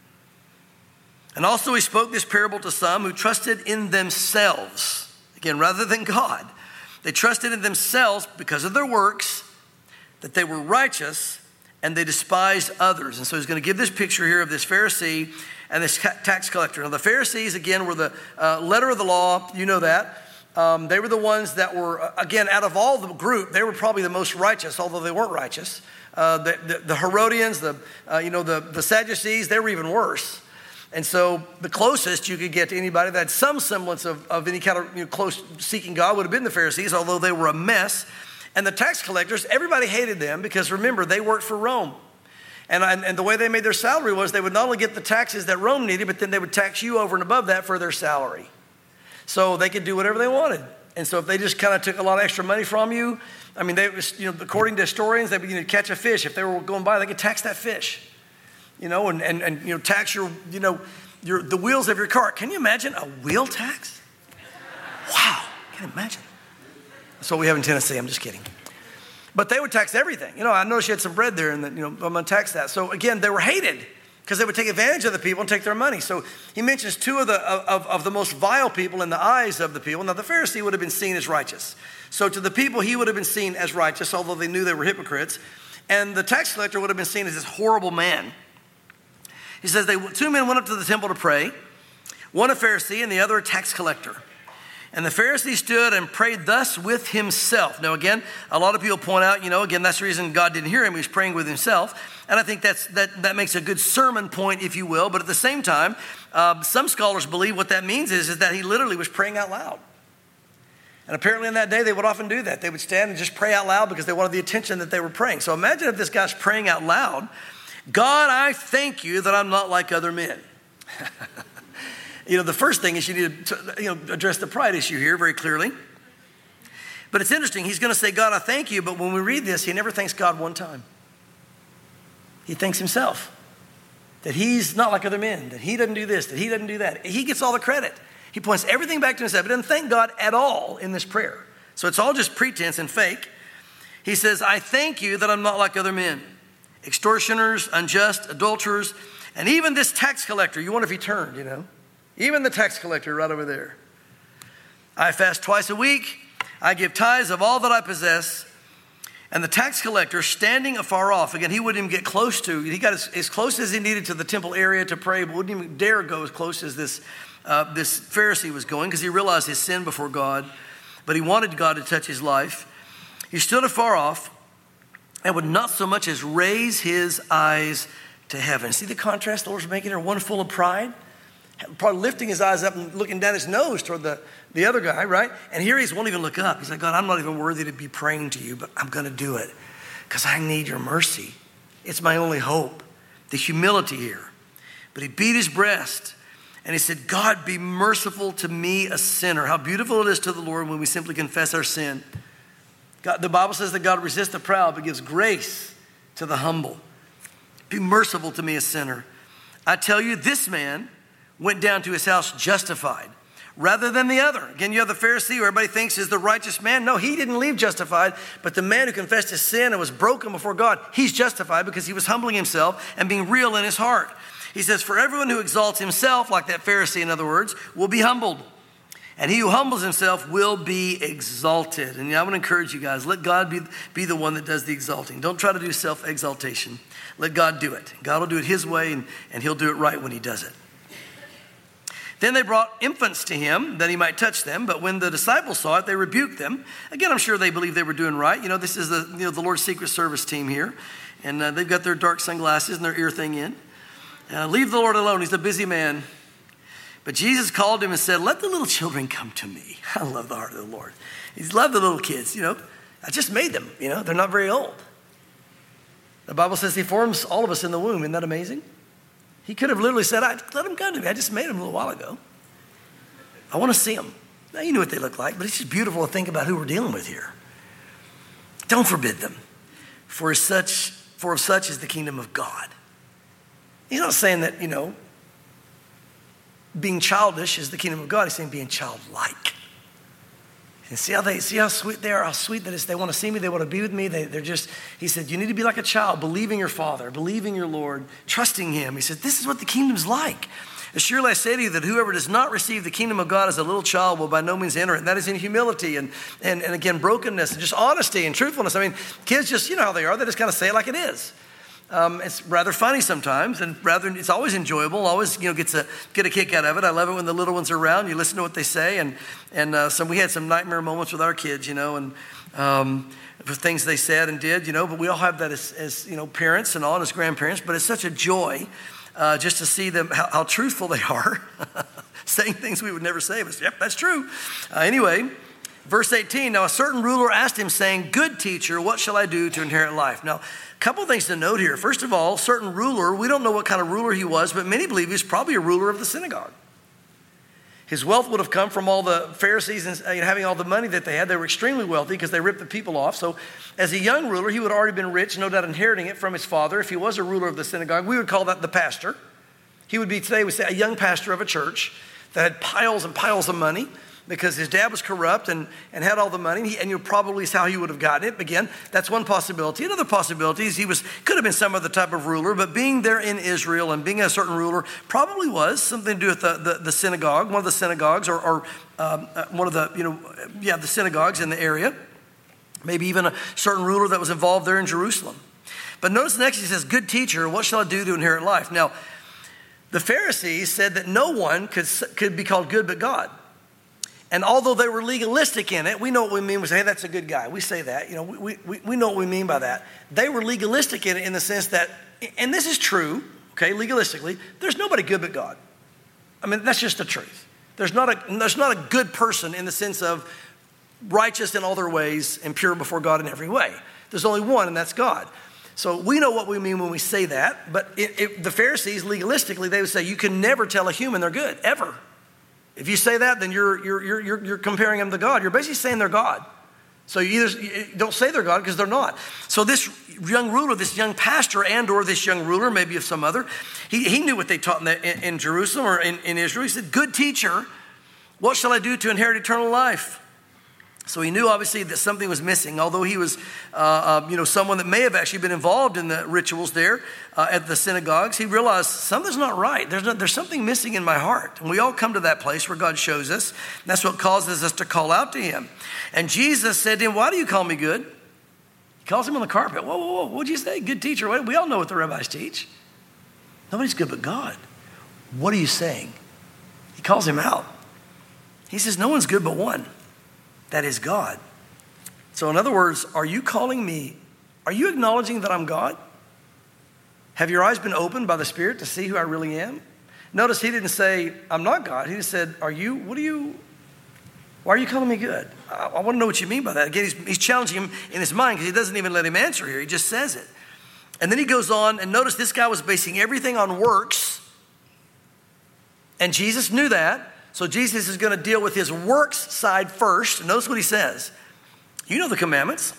And also he spoke this parable to some who trusted in themselves. Again, rather than God. They trusted in themselves because of their works, that they were righteous, and they despised others. And so he's going to give this picture here of this Pharisee and this tax collector. Now the Pharisees, again, were the uh, letter of the law. You know that. Um, they were the ones that were, uh, again, out of all the group, they were probably the most righteous, although they weren't righteous. Uh, the, the, the Herodians, the, uh, you know, the, the Sadducees, they were even worse. And so the closest you could get to anybody that had some semblance of, of any kind of you know, close seeking God would have been the Pharisees, although they were a mess. And the tax collectors, everybody hated them because remember, they worked for Rome. And, and, and the way they made their salary was they would not only get the taxes that Rome needed, but then they would tax you over and above that for their salary. So they could do whatever they wanted. And so if they just kind of took a lot of extra money from you, I mean, they was, you know, according to historians, they would you know, catch a fish. If they were going by, they could tax that fish, you know, and, and, and you know, tax your, you know, your the wheels of your car. Can you imagine a wheel tax? Wow, can you imagine? That's what we have in Tennessee. I'm just kidding. But they would tax everything. You know, I noticed you had some bread there and that, you know, I'm going to tax that. So again, they were hated. because they would take advantage of the people and take their money. So he mentions two of the, of, of the most vile people in the eyes of the people. Now the Pharisee would have been seen as righteous. So to the people, he would have been seen as righteous, although they knew they were hypocrites. And the tax collector would have been seen as this horrible man. He says, they, two men went up to the temple to pray, one a Pharisee and the other a tax collector. And the Pharisee stood and prayed thus with himself. Now again, a lot of people point out, you know, again, that's the reason God didn't hear him. He was praying with himself. And I think that's, that, that makes a good sermon point, if you will. But at the same time, uh, some scholars believe what that means is, is that he literally was praying out loud. And apparently in that day, they would often do that. They would stand and just pray out loud because they wanted the attention that they were praying. So imagine if this guy's praying out loud, God, I thank you that I'm not like other men. You know, the first thing is you need to, you know, address the pride issue here very clearly. But it's interesting. He's going to say, God, I thank you. But when we read this, he never thanks God one time. He thanks himself. That he's not like other men. That he doesn't do this. That he doesn't do that. He gets all the credit. He points everything back to himself. He doesn't thank God at all in this prayer. So it's all just pretense and fake. He says, I thank you that I'm not like other men. Extortioners, unjust, adulterers, and even this tax collector. You wonder if he turned, you know. Even the tax collector right over there. I fast twice a week. I give tithes of all that I possess. And the tax collector, standing afar off, again, he wouldn't even get close to, he got as, as close as he needed to the temple area to pray, but wouldn't even dare go as close as this, uh, this Pharisee was going because he realized his sin before God, but he wanted God to touch his life. He stood afar off and would not so much as raise his eyes to heaven. See the contrast the Lord's making there? One full of pride, probably lifting his eyes up and looking down his nose toward the, the other guy, right? And here he won't even look up. He's like, God, I'm not even worthy to be praying to you, but I'm going to do it because I need your mercy. It's my only hope. The humility here. But he beat his breast and he said, God, be merciful to me, a sinner. How beautiful it is to the Lord when we simply confess our sin. God, the Bible says that God resists the proud, but gives grace to the humble. Be merciful to me, a sinner. I tell you, this man went down to his house justified rather than the other. Again, you have the Pharisee who everybody thinks is the righteous man. No, he didn't leave justified, but the man who confessed his sin and was broken before God, he's justified because he was humbling himself and being real in his heart. He says, for everyone who exalts himself, like that Pharisee, in other words, will be humbled. And he who humbles himself will be exalted. And I want to encourage you guys, let God be, be the one that does the exalting. Don't try to do self-exaltation. Let God do it. God will do it his way, and, and he'll do it right when he does it. Then they brought infants to him that he might touch them. But when the disciples saw it, they rebuked them. Again, I'm sure they believed they were doing right. You know, this is the, you know, the Lord's Secret Service team here. And uh, they've got their dark sunglasses and their ear thing in. Uh, leave the Lord alone. He's a busy man. But Jesus called him and said, let the little children come to me. I love the heart of the Lord. He's loved the little kids, you know. I just made them, you know. They're not very old. The Bible says he forms all of us in the womb. Isn't that amazing? He could have literally said, I, let them come to me. I just made them a little while ago. I want to see them. Now, you know what they look like, but it's just beautiful to think about who we're dealing with here. Don't forbid them, for such, for of such is the kingdom of God. He's not saying that, you know, being childish is the kingdom of God. He's saying being childlike. And see how they, see how sweet they are, how sweet that is. They want to see me. They want to be with me. They, they're just, he said, you need to be like a child, believing your Father, believing your Lord, trusting him. He said, this is what the kingdom's like. Surely I say to you that whoever does not receive the kingdom of God as a little child will by no means enter it. And that is in humility and, and, and again, brokenness and just honesty and truthfulness. I mean, kids just, you know how they are. They just kind of say it like it is. Um, it's rather funny sometimes, and rather it's always enjoyable. Always, you know, gets a get a kick out of it. I love it when the little ones are around. You listen to what they say, and and uh, so we had some nightmare moments with our kids, you know, and um, for things they said and did, you know. But we all have that as, as you know, parents and all, and as grandparents. But it's such a joy uh, just to see them how, how truthful they are, saying things we would never say. But yep, that's true. Uh, anyway. Verse eighteen, now a certain ruler asked him, saying, good teacher, what shall I do to inherit life? Now, a couple things to note here. First of all, certain ruler, we don't know what kind of ruler he was, but many believe he was probably a ruler of the synagogue. His wealth would have come from all the Pharisees and uh, having all the money that they had. They were extremely wealthy because they ripped the people off. So as a young ruler, he would have already been rich, no doubt inheriting it from his father. If he was a ruler of the synagogue, we would call that the pastor. He would be, today we say, a young pastor of a church that had piles and piles of money. because his dad was corrupt and, and had all the money, and, he, and you know, probably is how he would have gotten it. Again, that's one possibility. Another possibility is he was could have been some other type of ruler, but being there in Israel and being a certain ruler probably was something to do with the, the, the synagogue, one of the synagogues, or, or um, uh, one of the, you know, yeah, the synagogues in the area. Maybe even a certain ruler that was involved there in Jerusalem. But notice next he says, good teacher, what shall I do to inherit life? Now, the Pharisees said that no one could, could be called good but God. And although they were legalistic in it, we know what we mean. We say, hey, that's a good guy. We say that. You know, we, we, we know what we mean by that. They were legalistic in it in the sense that, and this is true, okay, legalistically, there's nobody good but God. I mean, that's just the truth. There's not a, there's not a good person in the sense of righteous in all their ways and pure before God in every way. There's only one, and that's God. So we know what we mean when we say that, but it, it, the Pharisees, legalistically, they would say you can never tell a human they're good, ever. If you say that, then you're, you're, you're, you're, you're comparing them to God. You're basically saying they're God. So you either you don't say they're God because they're not. So this young ruler, this young pastor and or this young ruler, maybe of some other, he, he knew what they taught in, the, in, in Jerusalem or in, in Israel. He said, good teacher, what shall I do to inherit eternal life? So he knew obviously that something was missing, although he was, uh, uh, you know, someone that may have actually been involved in the rituals there uh, at the synagogues. He realized something's not right. There's, no, there's something missing in my heart. And we all come to that place where God shows us. That's what causes us to call out to him. And Jesus said to him, why do you call me good? He calls him on the carpet. Whoa, whoa, whoa, what'd you say? Good teacher. We all know what the rabbis teach. Nobody's good but God. What are you saying? He calls him out. He says, no one's good but one. That is God. So in other words, are you calling me, are you acknowledging that I'm God? Have your eyes been opened by the Spirit to see who I really am? Notice he didn't say, I'm not God. He just said, are you, what are you, why are you calling me good? I, I want to know what you mean by that. Again, he's, he's challenging him in his mind because he doesn't even let him answer here. He just says it. And then he goes on, and notice this guy was basing everything on works. And Jesus knew that. So Jesus is going to deal with his works side first. And notice what he says. You know the commandments.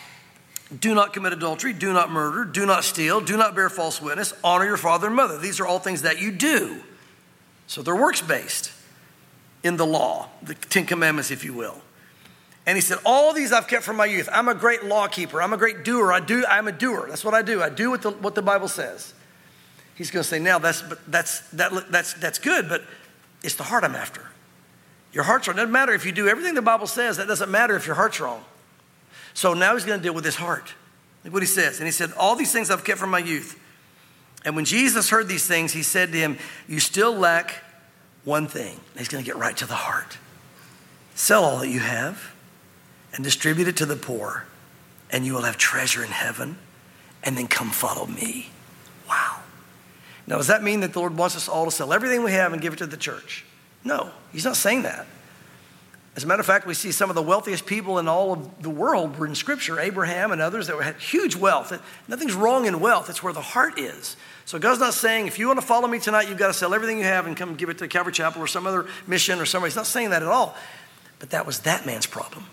Do not commit adultery. Do not murder. Do not steal. Do not bear false witness. Honor your father and mother. These are all things that you do. So they're works-based in the law, the Ten Commandments, if you will. And he said, all these I've kept from my youth. I'm a great law keeper. I'm a great doer. I do, I'm a doer. That's what I do. I do what the, what the Bible says. He's going to say, now that's, that's, that, that's, that's good, but it's the heart I'm after. Your heart's wrong. It doesn't matter if you do everything the Bible says. That doesn't matter if your heart's wrong. So now he's going to deal with his heart. Look what he says. And he said, all these things I've kept from my youth. And when Jesus heard these things, he said to him, you still lack one thing. And he's going to get right to the heart. Sell all that you have and distribute it to the poor, and you will have treasure in heaven. And then come follow me. Wow. Now, does that mean that the Lord wants us all to sell everything we have and give it to the church? No, he's not saying that. As a matter of fact, we see some of the wealthiest people in all of the world were in Scripture, Abraham and others that had huge wealth. Nothing's wrong in wealth. It's where the heart is. So God's not saying, if you want to follow me tonight, you've got to sell everything you have and come give it to Calvary Chapel or some other mission or somebody. He's not saying that at all. But that was that man's problem.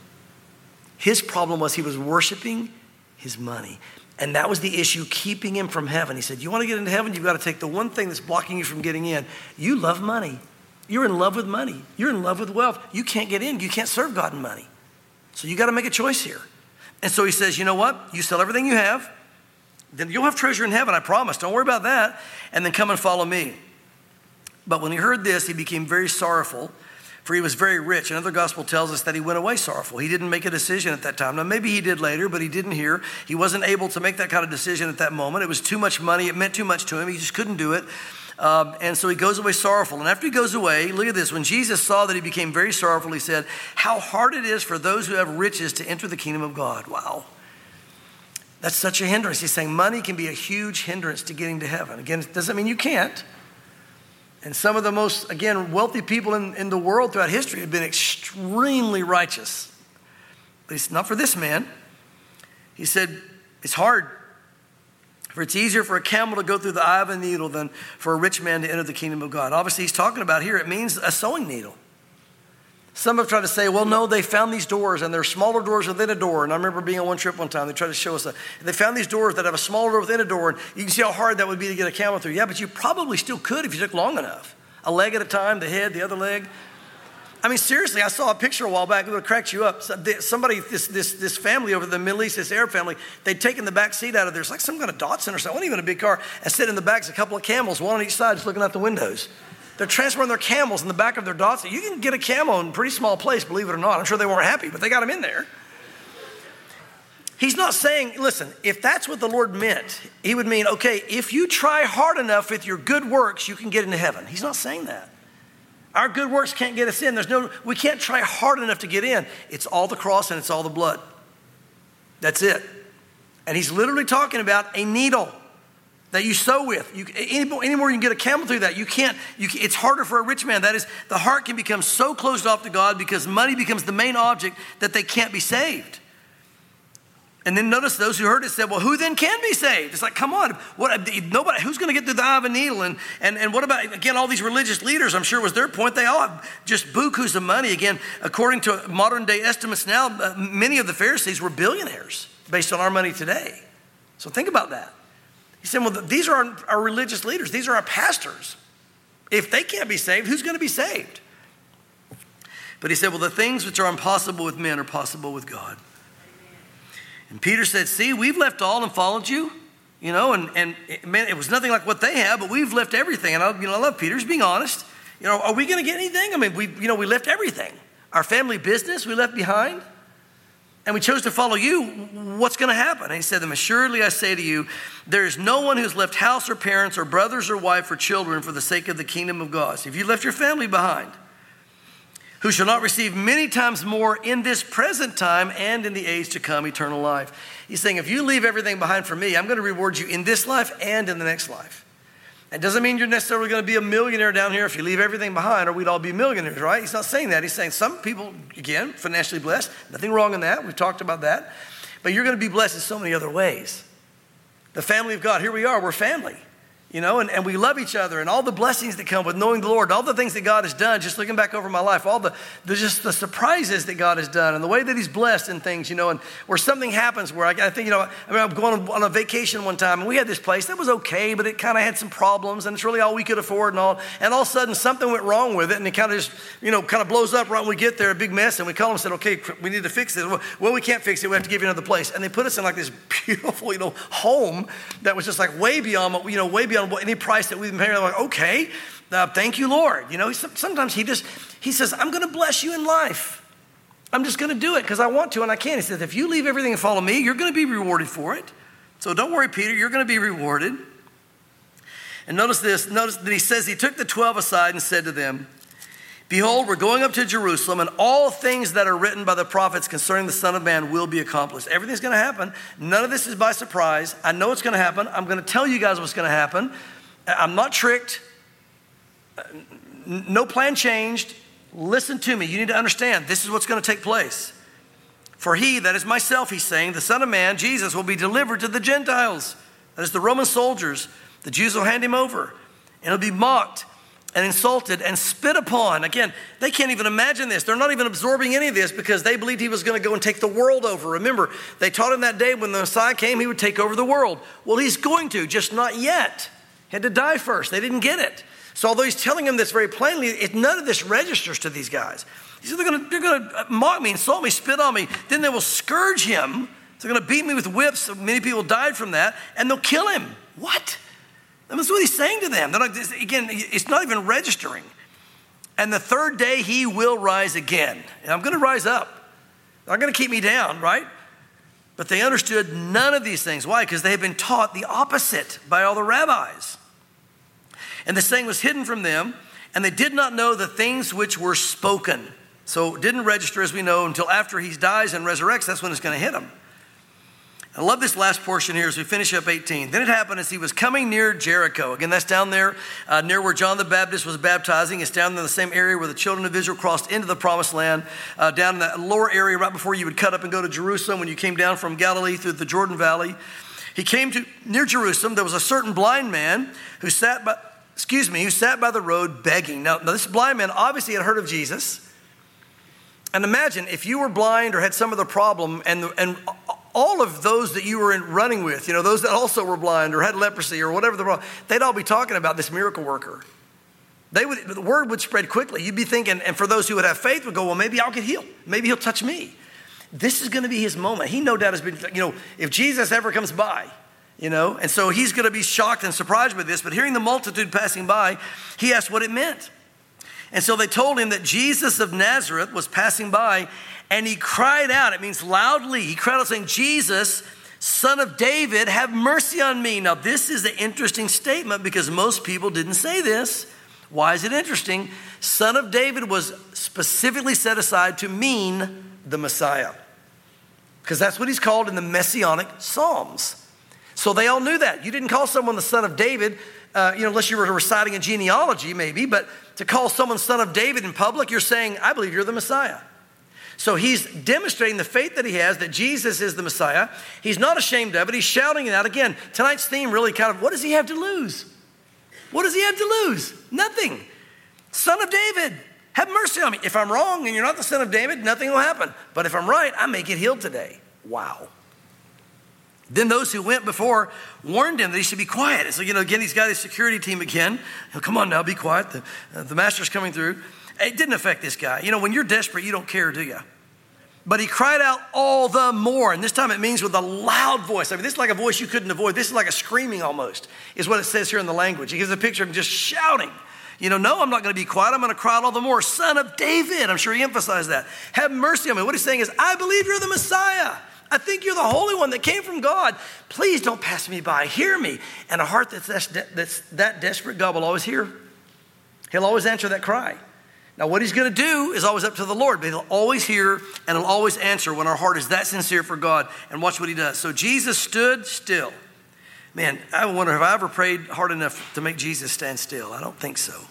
His problem was he was worshiping his money. And that was the issue keeping him from heaven. He said, you want to get into heaven, you've got to take the one thing that's blocking you from getting in. You love money. You're in love with money. You're in love with wealth. You can't get in. You can't serve God in money. So you got to make a choice here. And so he says, you know what? You sell everything you have, then you'll have treasure in heaven, I promise. Don't worry about that. And then come and follow me. But when he heard this, he became very sorrowful, for he was very rich. Another gospel tells us that he went away sorrowful. He didn't make a decision at that time. Now, maybe he did later, but he didn't hear. He wasn't able to make that kind of decision at that moment. It was too much money. It meant too much to him. He just couldn't do it. Um, and so he goes away sorrowful. And after he goes away, look at this. When Jesus saw that he became very sorrowful, he said, how hard it is for those who have riches to enter the kingdom of God. Wow. That's such a hindrance. He's saying money can be a huge hindrance to getting to heaven. Again, it doesn't mean you can't. And some of the most, again, wealthy people in, in the world throughout history have been extremely righteous. But it's not for this man. He said, it's hard. For it's easier for a camel to go through the eye of a needle than for a rich man to enter the kingdom of God. Obviously, he's talking about here, it means a sewing needle. Some have tried to say, well, no, they found these doors, and they're smaller doors within a door. And I remember being on one trip one time, they tried to show us that. They found these doors that have a smaller door within a door, and you can see how hard that would be to get a camel through. Yeah, but you probably still could if you took long enough. A leg at a time, the head, the other leg. I mean, seriously, I saw a picture a while back that would have cracked you up. Somebody, this this this family over the Middle East, this Arab family, they'd taken the back seat out of there. It's like some kind of Datsun or something, wasn't even a big car, and sit in the back, a couple of camels, one on each side, just looking out the windows. They're transporting their camels in the back of their Datsun. You can get a camel in a pretty small place, believe it or not. I'm sure they weren't happy, but they got them in there. He's not saying, listen, if that's what the Lord meant, he would mean, okay, if you try hard enough with your good works, you can get into heaven. He's not saying that. Our good works can't get us in. There's no, we can't try hard enough to get in. It's all the cross and it's all the blood. That's it. And he's literally talking about a needle that you sow with. You, any, any more you can get a camel through that. You can't, you, it's harder for a rich man. That is, the heart can become so closed off to God because money becomes the main object that they can't be saved. And then notice those who heard it said, well, who then can be saved? It's like, come on, what, nobody, who's going to get through the eye of a needle? And, and, and what about, again, all these religious leaders, I'm sure was their point. They all have just bukus of money. Again, according to modern day estimates now, uh, many of the Pharisees were billionaires based on our money today. So think about that. He said, well, these are our, our religious leaders. These are our pastors. If they can't be saved, who's going to be saved? But he said, well, the things which are impossible with men are possible with God. And Peter said, see, we've left all and followed you, you know, and, and it, man, it was nothing like what they have, but we've left everything. And I, you know, I love Peter's being honest. You know, are we going to get anything? I mean, we, you know, we left everything. Our family business we left behind, and we chose to follow you. What's going to happen? And he said to them, assuredly I say to you, there is no one who's left house or parents or brothers or wife or children for the sake of the kingdom of God. So if you left your family behind, who shall not receive many times more in this present time and in the age to come eternal life. He's saying, if you leave everything behind for me, I'm going to reward you in this life and in the next life. It doesn't mean you're necessarily going to be a millionaire down here if you leave everything behind, or we'd all be millionaires, right? He's not saying that. He's saying some people, again, financially blessed. Nothing wrong in that. We've talked about that. But you're going to be blessed in so many other ways. The family of God, here we are, we're family. You know, and, and we love each other, and all the blessings that come with knowing the Lord, all the things that God has done, just looking back over my life, all the, the just the surprises that God has done and the way that he's blessed in things, you know, and where something happens where I, I think, you know, I mean, I'm going on a vacation one time and we had this place that was okay, but it kind of had some problems and it's really all we could afford and all. And all of a sudden something went wrong with it and it kind of just, you know, kind of blows up right when we get there, a big mess. And we call them and said, okay, we need to fix it. Well, we can't fix it. We have to give you another place. And they put us in like this beautiful, you know, home that was just like way beyond, you know, way beyond any price that we've been paying. Like, okay, uh, thank you, Lord. You know, sometimes he just, he says, I'm going to bless you in life. I'm just going to do it because I want to and I can. He says, if you leave everything and follow me, you're going to be rewarded for it. So don't worry, Peter, you're going to be rewarded. And notice this, notice that he says, he took the twelve aside and said to them, behold, we're going up to Jerusalem, and all things that are written by the prophets concerning the Son of Man will be accomplished. Everything's going to happen. None of this is by surprise. I know it's going to happen. I'm going to tell you guys what's going to happen. I'm not tricked. No plan changed. Listen to me. You need to understand this is what's going to take place. For he, that is myself, he's saying, the Son of Man, Jesus, will be delivered to the Gentiles. That is the Roman soldiers. The Jews will hand him over. And he'll be mocked and insulted and spit upon. Again, they can't even imagine this. They're not even absorbing any of this because they believed he was going to go and take the world over. Remember, they taught him that day when the Messiah came, he would take over the world. Well, he's going to, just not yet. He had to die first. They didn't get it. So although he's telling them this very plainly, it, none of this registers to these guys. He said, they're going to, they're going to mock me, insult me, spit on me. Then they will scourge him. They're going to beat me with whips. Many people died from that. And they'll kill him. What? That's what he's saying to them. They're not, again, it's not even registering. And the third day he will rise again. And I'm going to rise up. They're not going to keep me down, right? But they understood none of these things. Why? Because they had been taught the opposite by all the rabbis. And the saying was hidden from them, and they did not know the things which were spoken. So it didn't register, as we know, until after he dies and resurrects. That's when it's going to hit them. I love this last portion here as we finish up eighteen. Then it happened as he was coming near Jericho. Again, that's down there uh, near where John the Baptist was baptizing. It's down in the same area where the children of Israel crossed into the promised land, uh, down in that lower area right before you would cut up and go to Jerusalem when you came down from Galilee through the Jordan Valley. He came to near Jerusalem. There was a certain blind man who sat by, excuse me, who sat by the road begging. Now, now this blind man obviously had heard of Jesus. And imagine if you were blind or had some other problem and, and all of those that you were in running with, you know, those that also were blind or had leprosy or whatever the problem, they'd all be talking about this miracle worker. They would, the word would spread quickly. You'd be thinking, and for those who would have faith would go, well, maybe I'll get healed. Maybe he'll touch me. This is going to be his moment. He no doubt has been, you know, if Jesus ever comes by, you know, and so he's going to be shocked and surprised with this. But hearing the multitude passing by, he asked what it meant. And so they told him that Jesus of Nazareth was passing by, and he cried out. It means loudly. He cried out saying, Jesus, Son of David, have mercy on me. Now, this is an interesting statement because most people didn't say this. Why is it interesting? Son of David was specifically set aside to mean the Messiah, because that's what he's called in the Messianic Psalms. So they all knew that. You didn't call someone the son of David, uh, you know, unless you were reciting a genealogy maybe, but to call someone son of David in public, you're saying, I believe you're the Messiah. So he's demonstrating the faith that he has, that Jesus is the Messiah. He's not ashamed of it. He's shouting it out. Again, tonight's theme really kind of, what does he have to lose? What does he have to lose? Nothing. Son of David, have mercy on me. If I'm wrong and you're not the son of David, nothing will happen. But if I'm right, I may get healed today. Wow. Then those who went before warned him that he should be quiet. And so, you know, again, he's got his security team again. Come on now, be quiet. The, uh, the master's coming through. It didn't affect this guy. You know, when you're desperate, you don't care, do you? But he cried out all the more. And this time it means with a loud voice. I mean, this is like a voice you couldn't avoid. This is like a screaming almost, is what it says here in the language. He gives a picture of him just shouting. You know, no, I'm not going to be quiet. I'm going to cry out all the more. Son of David. I'm sure he emphasized that. Have mercy on me. What he's saying is, I believe you're the Messiah. I think you're the Holy One that came from God. Please don't pass me by. Hear me. And a heart that's, that's, that's that desperate, God will always hear. He'll always answer that cry. Now, what he's going to do is always up to the Lord, but he'll always hear and he'll always answer when our heart is that sincere for God. And watch what he does. So Jesus stood still. Man, I wonder, have I ever prayed hard enough to make Jesus stand still? I don't think so.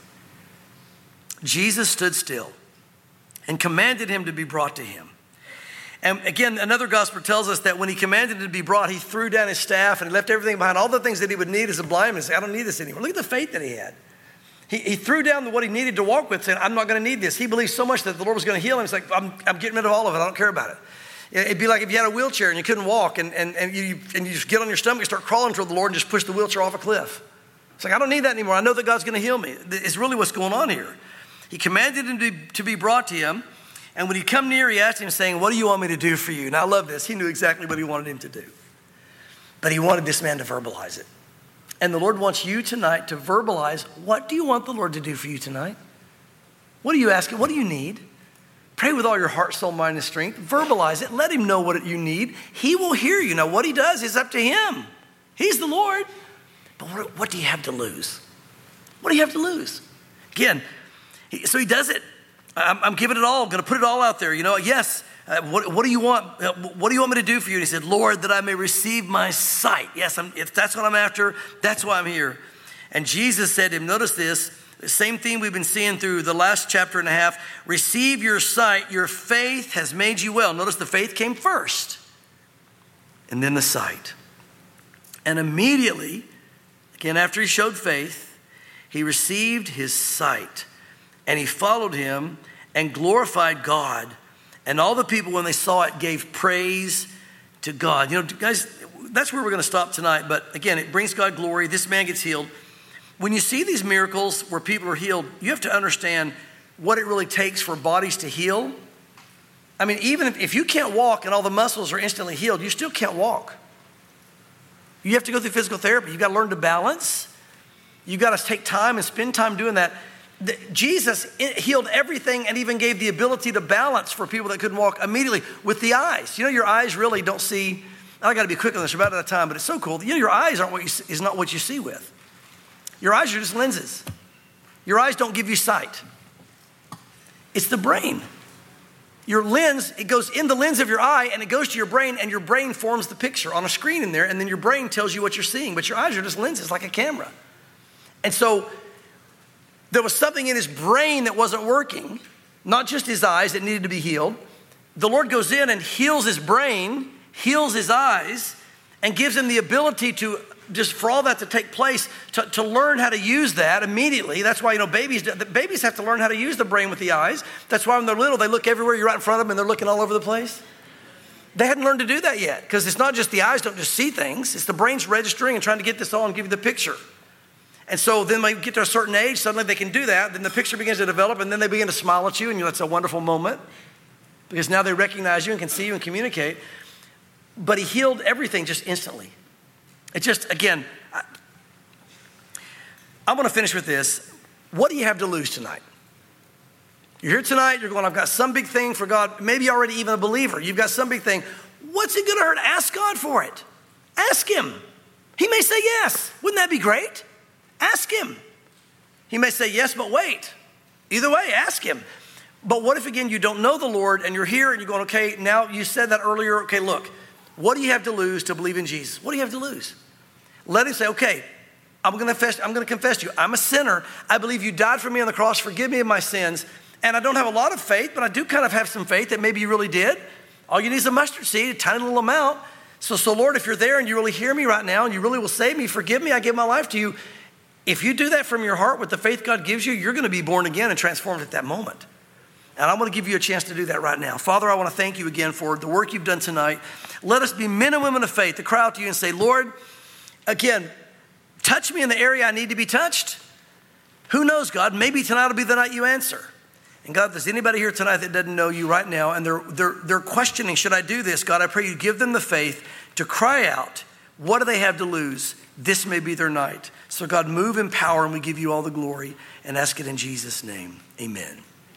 Jesus stood still and commanded him to be brought to him. And again, another gospel tells us that when he commanded it to be brought, he threw down his staff and he left everything behind, all the things that he would need as a blind man. Say, I don't need this anymore. Look at the faith that he had. He, he threw down what he needed to walk with, saying, I'm not going to need this. He believed so much that the Lord was going to heal him. He's like, I'm, I'm getting rid of all of it. I don't care about it. It'd be like if you had a wheelchair and you couldn't walk and, and, and, you, and you just get on your stomach and start crawling toward the Lord and just push the wheelchair off a cliff. It's like, I don't need that anymore. I know that God's going to heal me. It's really what's going on here. He commanded him to, to be brought to him. And when he come near, he asked him saying, what do you want me to do for you? And I love this. He knew exactly what he wanted him to do. But he wanted this man to verbalize it. And the Lord wants you tonight to verbalize, what do you want the Lord to do for you tonight? What are you asking? What do you need? Pray with all your heart, soul, mind, and strength. Verbalize it. Let him know what you need. He will hear you. Now, what he does is up to him. He's the Lord. But what, what do you have to lose? What do you have to lose? Again, he, so he does it. I'm, I'm giving it all. I'm going to put it all out there. You know, yes. Uh, what, what do you want? Uh, what do you want me to do for you? And he said, Lord, that I may receive my sight. Yes, I'm, if that's what I'm after, that's why I'm here. And Jesus said to him, notice this, the same theme we've been seeing through the last chapter and a half. Receive your sight. Your faith has made you well. Notice the faith came first and then the sight. And immediately, again, after he showed faith, he received his sight. And he followed him and glorified God. And all the people, when they saw it, gave praise to God. You know, guys, that's where we're going to stop tonight. But again, it brings God glory. This man gets healed. When you see these miracles where people are healed, you have to understand what it really takes for bodies to heal. I mean, even if, if you can't walk and all the muscles are instantly healed, you still can't walk. You have to go through physical therapy. You've got to learn to balance. You've got to take time and spend time doing that. The, Jesus healed everything and even gave the ability to balance for people that couldn't walk immediately with the eyes. You know, your eyes really don't see. I got to be quick on this. We're about out of time, but it's so cool. You know, your eyes aren't what you, is not what you see with. Your eyes are just lenses. Your eyes don't give you sight. It's the brain. Your lens, it goes in the lens of your eye and it goes to your brain, and your brain forms the picture on a screen in there, and then your brain tells you what you're seeing. But your eyes are just lenses, like a camera. And so there was something in his brain that wasn't working, not just his eyes that needed to be healed. The Lord goes in and heals his brain, heals his eyes, and gives him the ability to just for all that to take place, to, to learn how to use that immediately. That's why, you know, babies, the babies have to learn how to use the brain with the eyes. That's why when they're little, they look everywhere. You're right in front of them and they're looking all over the place. They hadn't learned to do that yet, because it's not just the eyes don't just see things. It's the brain's registering and trying to get this all and give you the picture. And so then they get to a certain age, suddenly they can do that. Then the picture begins to develop, and then they begin to smile at you, and that's a wonderful moment because now they recognize you and can see you and communicate. But he healed everything just instantly. It just, again, I, I'm going to finish with this. What do you have to lose tonight? You're here tonight, you're going, I've got some big thing for God. Maybe you're already even a believer. You've got some big thing. What's it going to hurt? Ask God for it. Ask him. He may say yes. Wouldn't that be great? Ask him. He may say yes, but wait. Either way, ask him. But what if, again, you don't know the Lord and you're here and you're going, okay, now you said that earlier. Okay, look, what do you have to lose to believe in Jesus? What do you have to lose? Let him say, okay, I'm going to confess, I'm going to confess to you. I'm a sinner. I believe you died for me on the cross. Forgive me of my sins. And I don't have a lot of faith, but I do kind of have some faith that maybe you really did. All you need is a mustard seed, a tiny little amount. So, so Lord, if you're there and you really hear me right now and you really will save me, forgive me, I give my life to you. If you do that from your heart with the faith God gives you, you're going to be born again and transformed at that moment. And I'm going to give you a chance to do that right now. Father, I want to thank you again for the work you've done tonight. Let us be men and women of faith to cry out to you and say, Lord, again, touch me in the area I need to be touched. Who knows, God? Maybe tonight will be the night you answer. And God, if there's anybody here tonight that doesn't know you right now and they're, they're, they're questioning, should I do this? God, I pray you give them the faith to cry out. What do they have to lose? This may be their night. So God, move in power and we give you all the glory and ask it in Jesus' name. Amen.